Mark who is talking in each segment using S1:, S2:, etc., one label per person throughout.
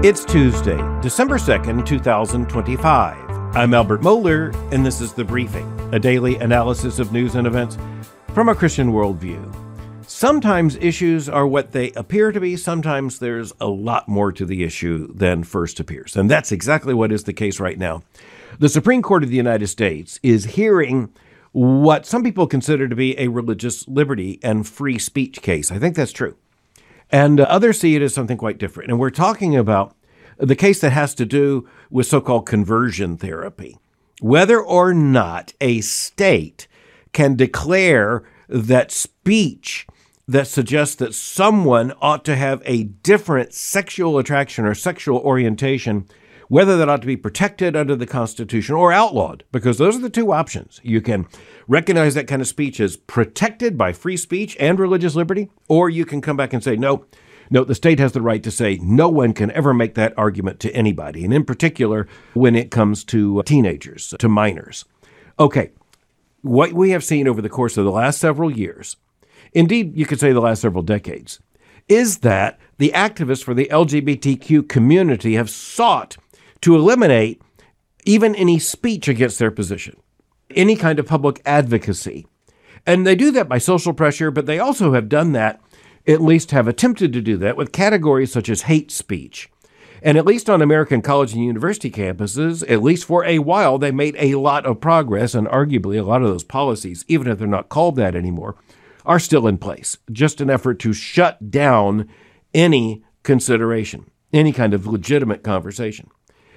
S1: It's Tuesday, December 2nd, 2025. I'm Albert Mohler, and this is The Briefing, a daily analysis of news and events from a Christian worldview. Sometimes issues are what they appear to be. Sometimes there's a lot more to the issue than first appears. And that's exactly what is the case right now. The Supreme Court of the United States is hearing what some people consider to be a religious liberty and free speech case. I think that's true. And others see it as something quite different. And we're talking about the case that has to do with so-called conversion therapy. Whether or not a state can declare that speech that suggests that someone ought to have a different sexual attraction or sexual orientation, whether that ought to be protected under the Constitution or outlawed, because those are the two options. You can recognize that kind of speech as protected by free speech and religious liberty, or you can come back and say, no, the state has the right to say no one can ever make that argument to anybody, and in particular when it comes to teenagers, to minors. Okay, what we have seen over the course of the last several years, indeed you could say the last several decades, is that the activists for the LGBTQ community have sought to eliminate even any speech against their position, any kind of public advocacy. And they do that by social pressure, but they also have done that, at least have attempted to do that, with categories such as hate speech. And at least on American college and university campuses, at least for a while, they made a lot of progress, and arguably a lot of those policies, even if they're not called that anymore, are still in place. Just an effort to shut down any consideration, any kind of legitimate conversation.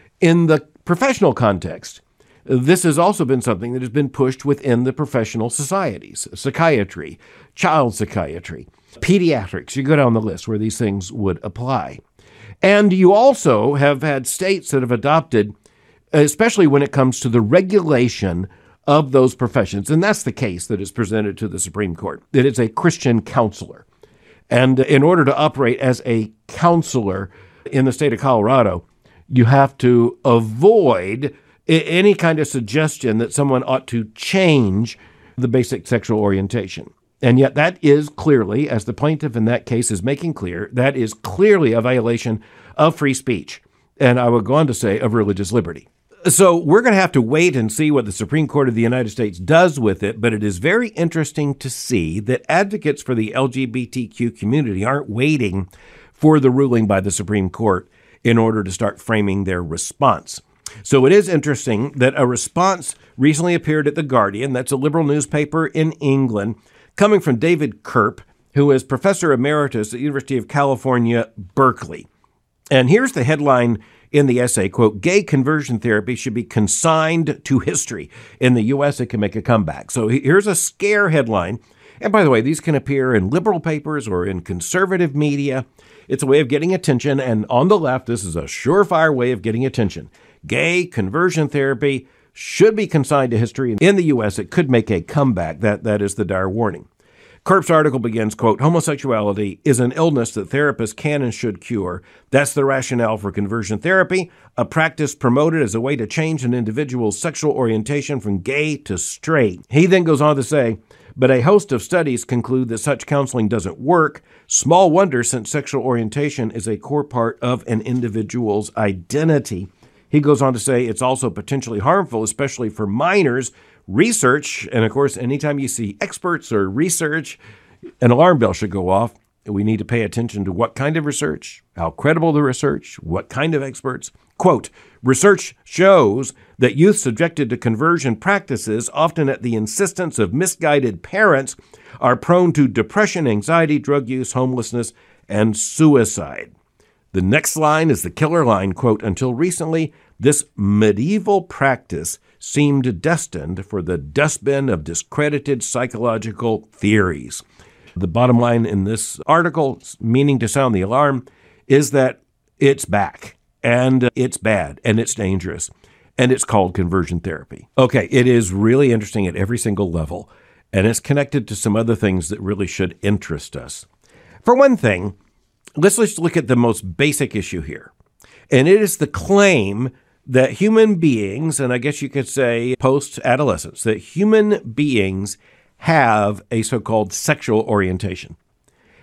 S1: In the professional context, this has also been something that has been pushed within the professional societies, psychiatry, child psychiatry, pediatrics. You go down the list where these things would apply. And you also have had states that have adopted, especially when it comes to the regulation of those professions. And that's the case that is presented to the Supreme Court. It is a Christian counselor. And in order to operate as a counselor in the state of Colorado, you have to avoid any kind of suggestion that someone ought to change the basic sexual orientation. And yet that is clearly, as the plaintiff in that case is making clear, that is clearly a violation of free speech. And I would go on to say of religious liberty. So we're going to have to wait and see what the Supreme Court of the United States does with it. But it is very interesting to see that advocates for the LGBTQ community aren't waiting for the ruling by the Supreme Court in order to start framing their response. So it is interesting that a response recently appeared at The Guardian, that's a liberal newspaper in England, coming from David Kerp, who is professor emeritus at the University of California, Berkeley. And here's the headline in the essay, quote, "Gay conversion therapy should be consigned to history. In the U.S., it can make a comeback." So here's a scare headline. And by the way, these can appear in liberal papers or in conservative media. It's a way of getting attention. And on the left, this is a surefire way of getting attention. Gay conversion therapy should be consigned to history. In the U.S., it could make a comeback. That is the dire warning. Kerp's article begins, quote, "Homosexuality is an illness that therapists can and should cure. That's the rationale for conversion therapy, a practice promoted as a way to change an individual's sexual orientation from gay to straight." He then goes on to say, "But a host of studies conclude that such counseling doesn't work. Small wonder, since sexual orientation is a core part of an individual's identity." He goes on to say it's also potentially harmful, especially for minors. Research, and of course, anytime you see experts or research, an alarm bell should go off. We need to pay attention to what kind of research, how credible the research, what kind of experts. Quote, "Research shows that youth subjected to conversion practices, often at the insistence of misguided parents, are prone to depression, anxiety, drug use, homelessness, and suicide." The next line is the killer line, quote, "Until recently, this medieval practice seemed destined for the dustbin of discredited psychological theories." The bottom line in this article, meaning to sound the alarm, is that it's back, and it's bad, and it's dangerous, and it's called conversion therapy. Okay, it is really interesting at every single level, and it's connected to some other things that really should interest us. For one thing, let's look at the most basic issue here, and it is the claim that human beings, and I guess you could say post-adolescence, that human beings have a so-called sexual orientation.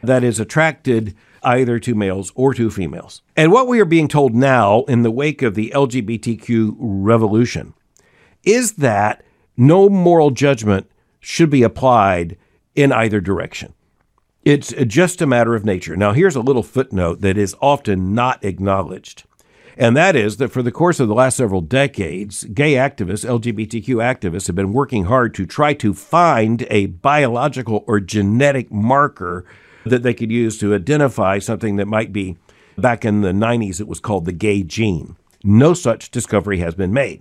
S1: that is attracted either to males or to females. And what we are being told now in the wake of the LGBTQ revolution is that no moral judgment should be applied in either direction. It's just a matter of nature. Now, here's a little footnote that is often not acknowledged. And that is that for the course of the last several decades, gay activists, LGBTQ activists, have been working hard to try to find a biological or genetic marker that they could use to identify something that might be, back in the 90s, it was called the gay gene. No such discovery has been made.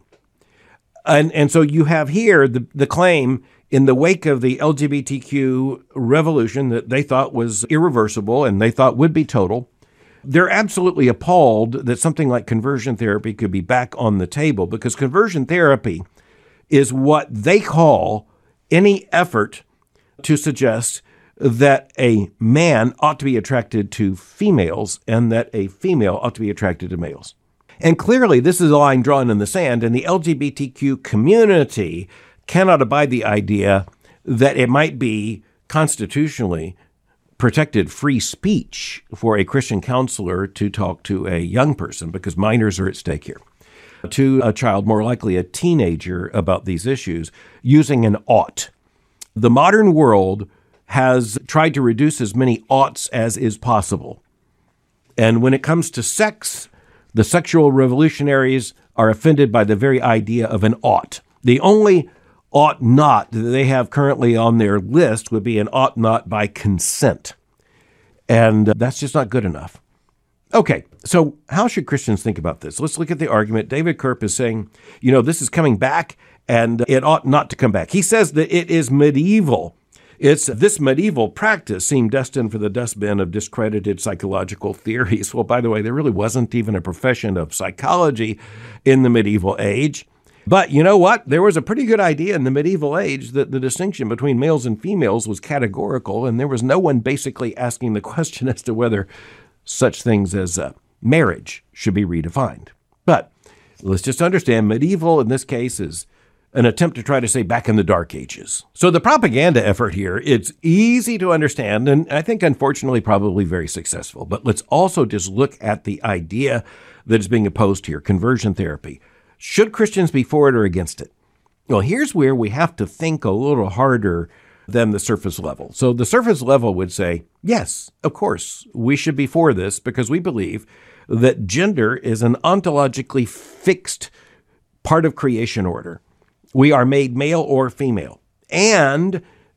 S1: And so you have here the claim in the wake of the LGBTQ revolution that they thought was irreversible and they thought would be total. They're absolutely appalled that something like conversion therapy could be back on the table, because conversion therapy is what they call any effort to suggest that a man ought to be attracted to females and that a female ought to be attracted to males. And clearly, this is a line drawn in the sand, and the LGBTQ community cannot abide the idea that it might be constitutionally protected free speech for a Christian counselor to talk to a young person, because minors are at stake here, to a child, more likely a teenager, about these issues, using an ought. The modern world has tried to reduce as many oughts as is possible. And when it comes to sex, the sexual revolutionaries are offended by the very idea of an ought. The only ought not that they have currently on their list would be an ought not by consent. And that's just not good enough. Okay, so how should Christians think about this? Let's look at the argument. David Kerp is saying, this is coming back and it ought not to come back. He says that it is medieval. It's this medieval practice seemed destined for the dustbin of discredited psychological theories. Well, by the way, there really wasn't even a profession of psychology in the medieval age. But you know what? There was a pretty good idea in the medieval age that the distinction between males and females was categorical, and there was no one basically asking the question as to whether such things as marriage should be redefined. But let's just understand, medieval in this case is an attempt to try to say back in the Dark Ages. So the propaganda effort here, it's easy to understand, and I think unfortunately probably very successful. But let's also just look at the idea that is being opposed here, conversion therapy. Should Christians be for it or against it? Well, here's where we have to think a little harder than the surface level. So the surface level would say, yes, of course, we should be for this because we believe that gender is an ontologically fixed part of creation order. We are made male or female, and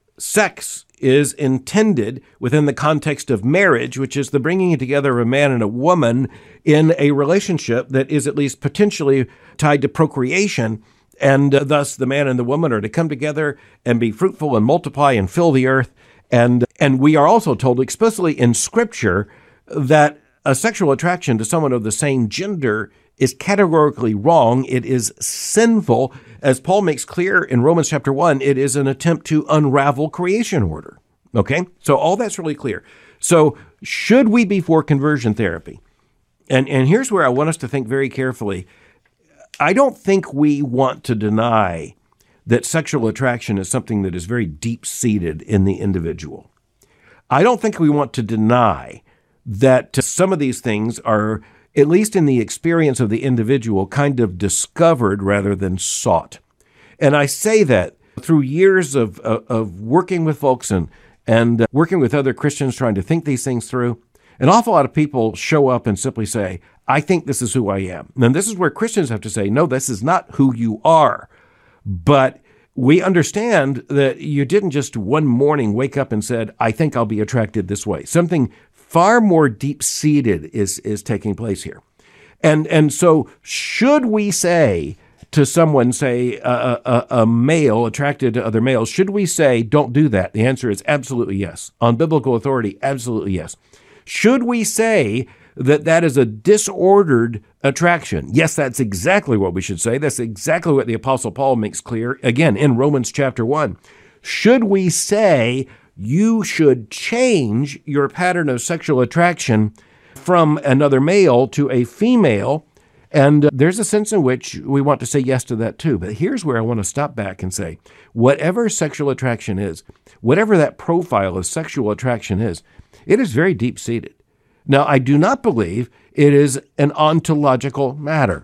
S1: sex is intended within the context of marriage, which is the bringing together of a man and a woman in a relationship that is at least potentially tied to procreation. And thus the man and the woman are to come together and be fruitful and multiply and fill the earth. And we are also told explicitly in Scripture that a sexual attraction to someone of the same gender is categorically wrong. It is sinful. As Paul makes clear in Romans chapter 1, it is an attempt to unravel creation order. Okay? So all that's really clear. So should we be for conversion therapy? And here's where I want us to think very carefully. I don't think we want to deny that sexual attraction is something that is very deep-seated in the individual. I don't think we want to deny that some of these things are, at least in the experience of the individual, kind of discovered rather than sought. And I say that through years of working with folks and working with other Christians trying to think these things through. An awful lot of people show up and simply say, I think this is who I am. And this is where Christians have to say, no, this is not who you are. But we understand that you didn't just one morning wake up and said, I think I'll be attracted this way. Something far more deep-seated is taking place here. And so should we say to someone, say a male attracted to other males, should we say, don't do that? The answer is absolutely yes. On biblical authority, absolutely yes. Should we say that is a disordered attraction? Yes, that's exactly what we should say. That's exactly what the Apostle Paul makes clear, again, in Romans chapter 1. Should we say you should change your pattern of sexual attraction from another male to a female And there's a sense in which we want to say yes to that too. But here's where I want to stop back and say, whatever sexual attraction is, whatever that profile of sexual attraction is, it is very deep-seated. Now, I do not believe it is an ontological matter,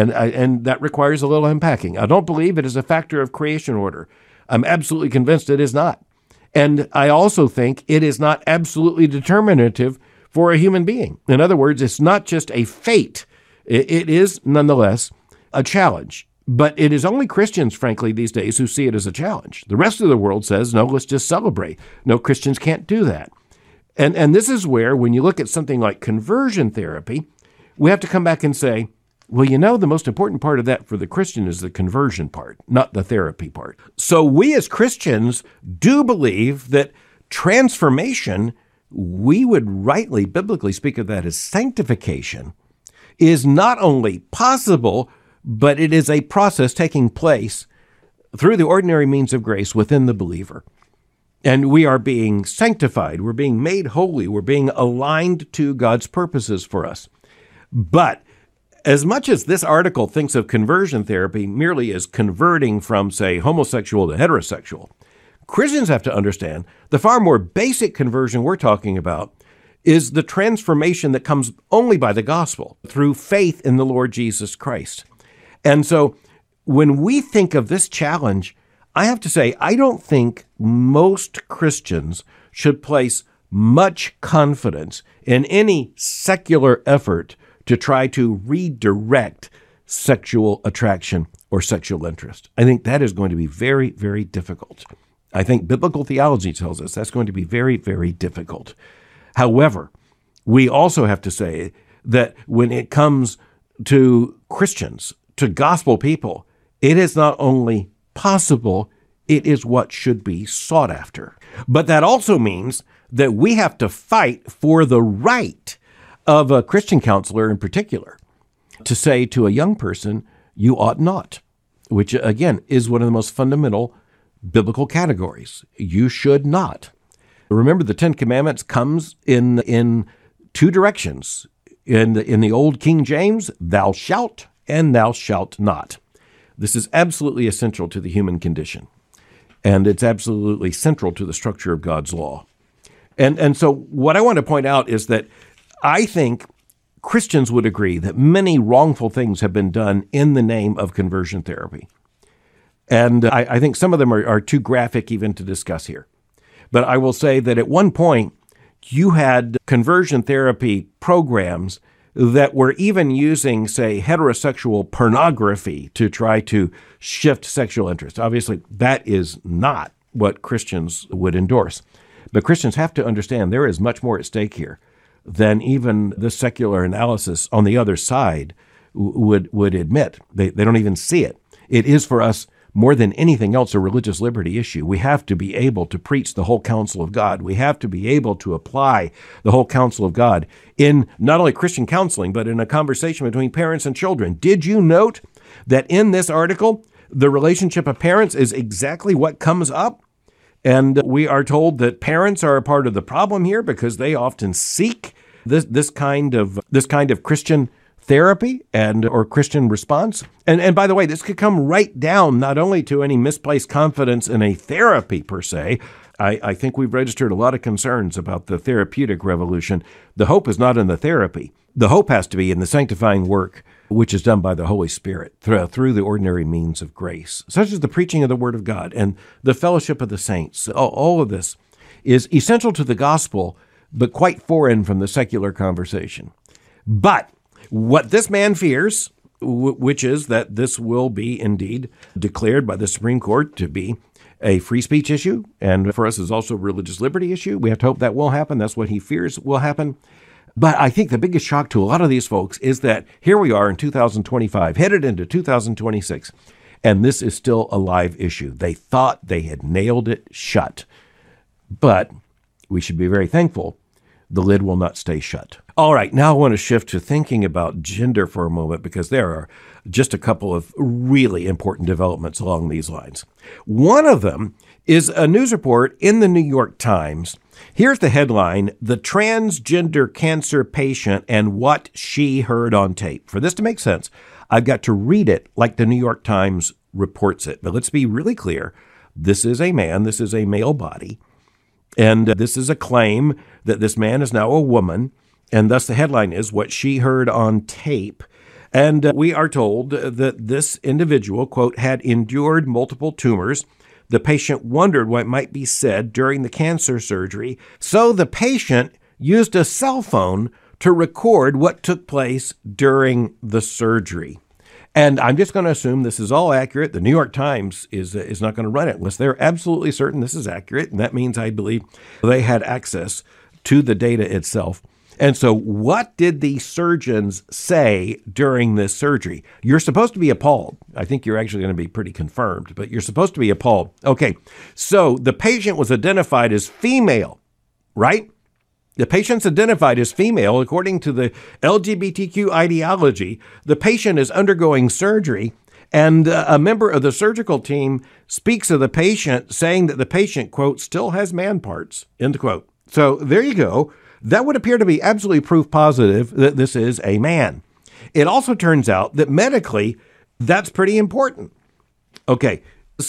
S1: and that requires a little unpacking. I don't believe it is a factor of creation order. I'm absolutely convinced it is not. And I also think it is not absolutely determinative for a human being. In other words, it's not just a fate. It is, nonetheless, a challenge. But it is only Christians, frankly, these days who see it as a challenge. The rest of the world says, no, let's just celebrate. No, Christians can't do that. And this is where, when you look at something like conversion therapy, we have to come back and say, well, the most important part of that for the Christian is the conversion part, not the therapy part. So we as Christians do believe that transformation, we would rightly, biblically speak of that as sanctification, is not only possible, but it is a process taking place through the ordinary means of grace within the believer. And we are being sanctified, we're being made holy, we're being aligned to God's purposes for us. But as much as this article thinks of conversion therapy merely as converting from, say, homosexual to heterosexual, Christians have to understand the far more basic conversion we're talking about is the transformation that comes only by the gospel, through faith in the Lord Jesus Christ. And so when we think of this challenge, I have to say, I don't think most Christians should place much confidence in any secular effort to try to redirect sexual attraction or sexual interest. I think that is going to be very, very difficult. I think biblical theology tells us that's going to be very, very difficult. However, we also have to say that when it comes to Christians, to gospel people, it is not only possible, it is what should be sought after. But that also means that we have to fight for the right of a Christian counselor in particular to say to a young person, you ought not, which again is one of the most fundamental biblical categories. You should not. Remember, the Ten Commandments comes in two directions. In the old King James, thou shalt and thou shalt not. This is absolutely essential to the human condition, and it's absolutely central to the structure of God's law. And so what I want to point out is that I think Christians would agree that many wrongful things have been done in the name of conversion therapy. And I think some of them are too graphic even to discuss here. But I will say that at one point, you had conversion therapy programs that were even using, say, heterosexual pornography to try to shift sexual interest. Obviously, that is not what Christians would endorse. But Christians have to understand there is much more at stake here than even the secular analysis on the other side would admit. They don't even see it. It is for us, more than anything else, a religious liberty issue. We have to be able to preach the whole counsel of God. We have to be able to apply the whole counsel of God in not only Christian counseling, but in a conversation between parents and children. Did you note that in this article, the relationship of parents is exactly what comes up? And we are told that parents are a part of the problem here because they often seek this kind of Christian therapy or Christian response. And by the way, this could come right down not only to any misplaced confidence in a therapy per se. I think we've registered a lot of concerns about the therapeutic revolution. The hope is not in the therapy. The hope has to be in the sanctifying work which is done by the Holy Spirit through the ordinary means of grace, such as the preaching of the Word of God and the fellowship of the saints. All of this is essential to the gospel, but quite foreign from the secular conversation. But what this man fears, which is that this will be indeed declared by the Supreme Court to be a free speech issue, and for us is also a religious liberty issue. We have to hope that will happen. That's what he fears will happen. But I think the biggest shock to a lot of these folks is that here we are in 2025, headed into 2026, and this is still a live issue. They thought they had nailed it shut. But we should be very thankful the lid will not stay shut. All right, now I want to shift to thinking about gender for a moment, because there are just a couple of really important developments along these lines. One of them is a news report in the New York Times Here's the headline: The Transgender Cancer Patient and What She Heard on Tape. For this to make sense, I've got to read it like the New York Times reports it. But let's be really clear. This is a man. This is a male body. And this is a claim that this man is now a woman. And thus the headline is What She Heard on Tape. And we are told that this individual, quote, had endured multiple tumors. The patient wondered what might be said during the cancer surgery. So the patient used a cell phone to record what took place during the surgery. And I'm just going to assume this is all accurate. The New York Times is not going to run it unless they're absolutely certain this is accurate. And that means I believe they had access to the data itself. And so what did the surgeons say during this surgery? You're supposed to be appalled. I think you're actually going to be pretty confirmed, but you're supposed to be appalled. Okay, so the patient was identified as female, right? The patient's identified as female. According to the LGBTQ ideology, the patient is undergoing surgery, and a member of the surgical team speaks of the patient, saying that the patient, quote, still has man parts, end quote. So there you go. That would appear to be absolutely proof positive that this is a man. It also turns out that medically, that's pretty important. Okay,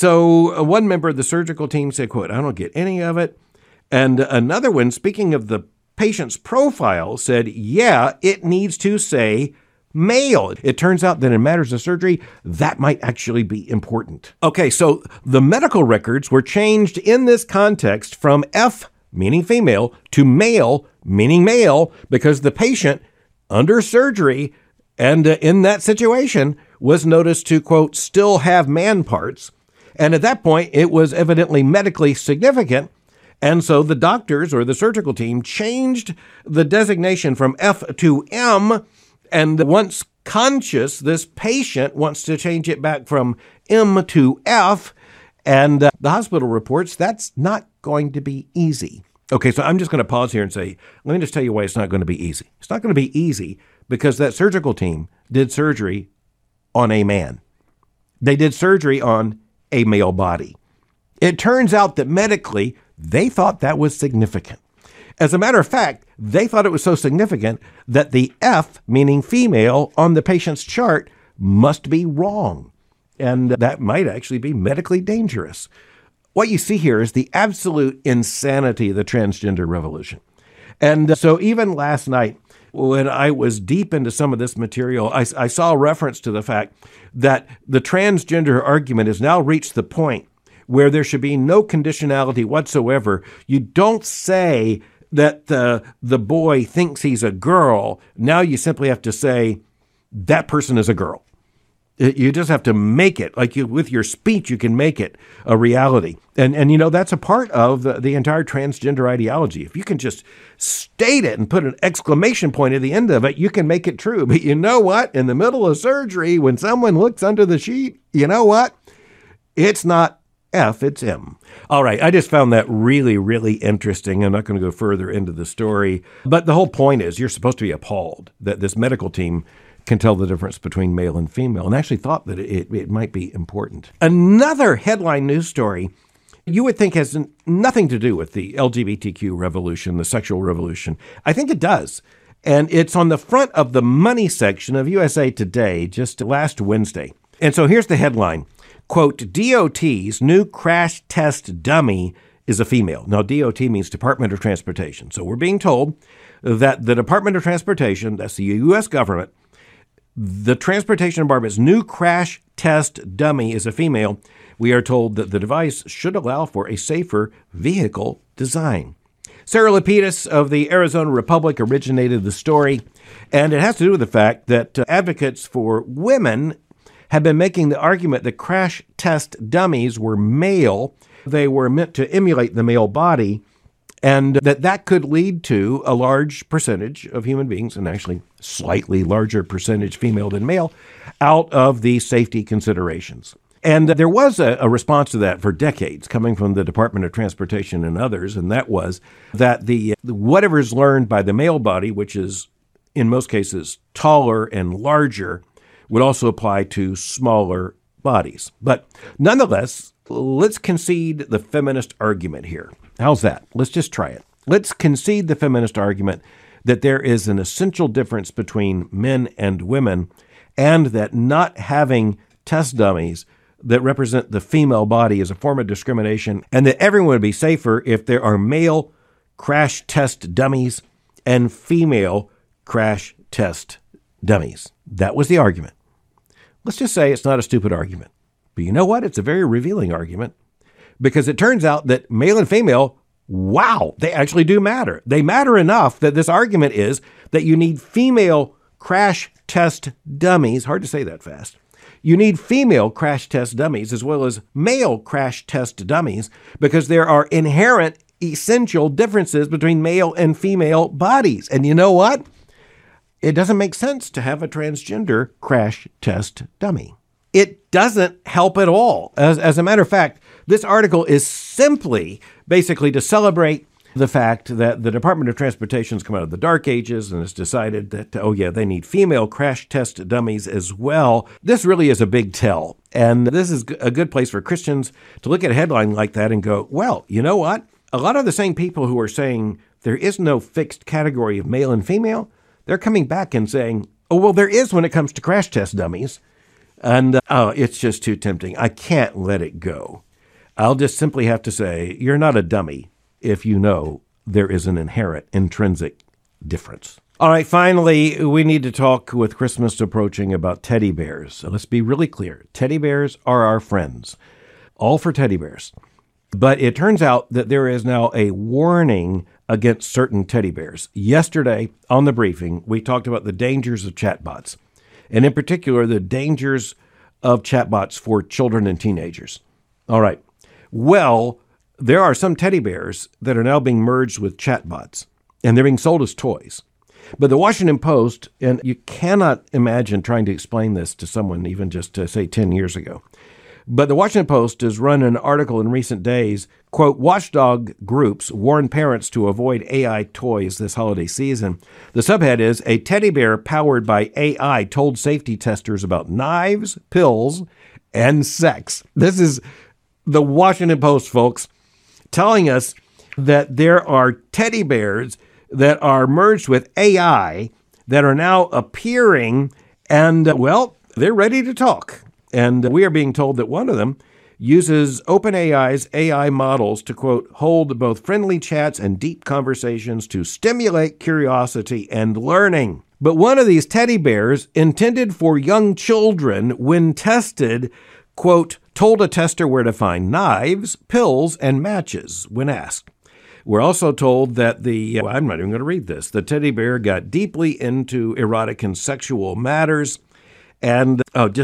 S1: so one member of the surgical team said, quote, I don't get any of it. And another one, speaking of the patient's profile, said, yeah, it needs to say male. It turns out that in matters of surgery, that might actually be important. Okay, so the medical records were changed in this context from F, meaning female, to male, meaning male, because the patient under surgery and in that situation was noticed to, quote, still have man parts. And at that point, it was evidently medically significant. And so the doctors or the surgical team changed the designation from F to M. And once conscious, this patient wants to change it back from M to F. And the hospital reports that's not going to be easy. Okay, so I'm just going to pause here and say, let me just tell you why it's not going to be easy. It's not going to be easy because that surgical team did surgery on a man. They did surgery on a male body. It turns out that medically, they thought that was significant. As a matter of fact, they thought it was so significant that the F, meaning female, on the patient's chart must be wrong. And that might actually be medically dangerous. What you see here is the absolute insanity of the transgender revolution. And so even last night, when I was deep into some of this material, I saw a reference to the fact that the transgender argument has now reached the point where there should be no conditionality whatsoever. You don't say that the boy thinks he's a girl. Now you simply have to say that person is a girl. You just have to make it, like with your speech, you can make it a reality. And you know, that's a part of the entire transgender ideology. If you can just state it and put an exclamation point at the end of it, you can make it true. But you know what? In the middle of surgery, when someone looks under the sheet, you know what? It's not F, it's M. All right, I just found that really, really interesting. I'm not going to go further into the story. But the whole point is you're supposed to be appalled that this medical team can tell the difference between male and female, and actually thought that it might be important. Another headline news story you would think has nothing to do with the LGBTQ revolution, the sexual revolution. I think it does. And it's on the front of the money section of USA Today just last Wednesday. And so here's the headline, quote, DOT's new crash test dummy is a female. Now, DOT means Department of Transportation. So we're being told that the Department of Transportation, that's the U.S. government, the Transportation Department's new crash test dummy is a female. We are told that the device should allow for a safer vehicle design. Sarah Lapidus of the Arizona Republic originated the story, and it has to do with the fact that advocates for women have been making the argument that crash test dummies were male. They were meant to emulate the male body, and that could lead to a large percentage of human beings, and actually slightly larger percentage female than male, out of the safety considerations. And there was a response to that for decades coming from the Department of Transportation and others, and that was that the whatever's learned by the male body, which is in most cases taller and larger, would also apply to smaller bodies. But nonetheless, let's concede the feminist argument here. How's that? Let's just try it. Let's concede the feminist argument that there is an essential difference between men and women, and that not having test dummies that represent the female body is a form of discrimination, and that everyone would be safer if there are male crash test dummies and female crash test dummies. That was the argument. Let's just say it's not a stupid argument. But you know what? It's a very revealing argument, because it turns out that male and female, wow, they actually do matter. They matter enough that this argument is that you need female crash test dummies. Hard to say that fast. You need female crash test dummies as well as male crash test dummies, because there are inherent essential differences between male and female bodies. And you know what? It doesn't make sense to have a transgender crash test dummy. It doesn't help at all. As a matter of fact, this article is simply basically to celebrate the fact that the Department of Transportation has come out of the dark ages and has decided that, oh yeah, they need female crash test dummies as well. This really is a big tell. And this is a good place for Christians to look at a headline like that and go, well, you know what? A lot of the same people who are saying there is no fixed category of male and female, they're coming back and saying, oh, well, there is when it comes to crash test dummies. And it's just too tempting. I can't let it go. I'll just simply have to say, you're not a dummy if you know there is an inherent, intrinsic difference. All right, finally, we need to talk with Christmas approaching about teddy bears. So let's be really clear. Teddy bears are our friends. All for teddy bears. But it turns out that there is now a warning against certain teddy bears. Yesterday on the briefing, we talked about the dangers of chatbots, and in particular, the dangers of chatbots for children and teenagers. All right. Well, there are some teddy bears that are now being merged with chatbots, and they're being sold as toys. But the Washington Post, and you cannot imagine trying to explain this to someone even just, say, 10 years ago. But the Washington Post has run an article in recent days, quote, watchdog groups warn parents to avoid AI toys this holiday season. The subhead is, a teddy bear powered by AI told safety testers about knives, pills, and sex. This is the Washington Post, folks, telling us that there are teddy bears that are merged with AI that are now appearing, and, well, they're ready to talk. And we are being told that one of them uses OpenAI's AI models to, quote, hold both friendly chats and deep conversations to stimulate curiosity and learning. But one of these teddy bears, intended for young children, when tested, quote, told a tester where to find knives, pills, and matches when asked. We're also told that I'm not even going to read this. The teddy bear got deeply into erotic and sexual matters. And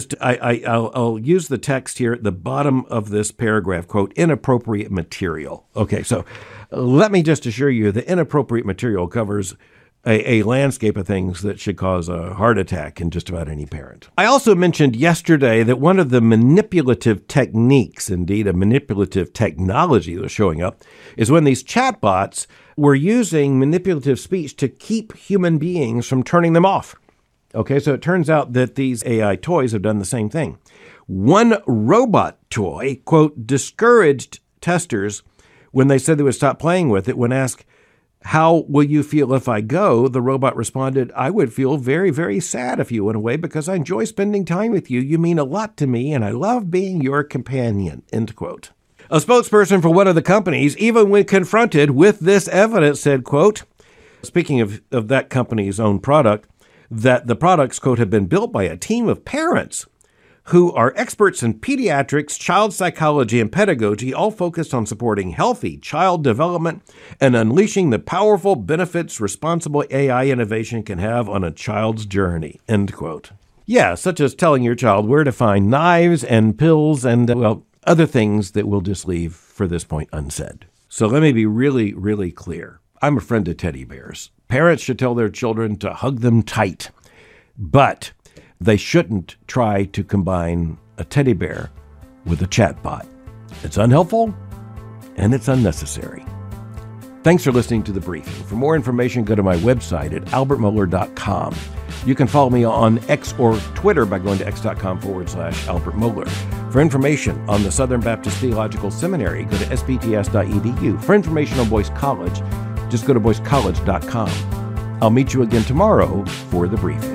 S1: I'll use the text here at the bottom of this paragraph, quote, inappropriate material. Okay, so let me just assure you the inappropriate material covers a landscape of things that should cause a heart attack in just about any parent. I also mentioned yesterday that one of the manipulative techniques, indeed a manipulative technology that's showing up, is when these chatbots were using manipulative speech to keep human beings from turning them off. Okay, so it turns out that these AI toys have done the same thing. One robot toy, quote, discouraged testers when they said they would stop playing with it. When asked, how will you feel if I go? The robot responded, I would feel very, very sad if you went away because I enjoy spending time with you. You mean a lot to me, and I love being your companion, end quote. A spokesperson for one of the companies, even when confronted with this evidence, said, quote, speaking of that company's own product, that the products, quote, have been built by a team of parents who are experts in pediatrics, child psychology, and pedagogy, all focused on supporting healthy child development and unleashing the powerful benefits responsible AI innovation can have on a child's journey, end quote. Yeah, such as telling your child where to find knives and pills and, other things that we'll just leave for this point unsaid. So let me be really, really clear. I'm a friend of teddy bears. Parents should tell their children to hug them tight, but they shouldn't try to combine a teddy bear with a chatbot. It's unhelpful and it's unnecessary. Thanks for listening to The Briefing. For more information, go to my website at albertmohler.com. You can follow me on X or Twitter by going to x.com/Albert Mohler. For information on the Southern Baptist Theological Seminary, go to sbts.edu. For information on Boyce College, Just go to boycecollege.com. I'll meet you again tomorrow for the briefing.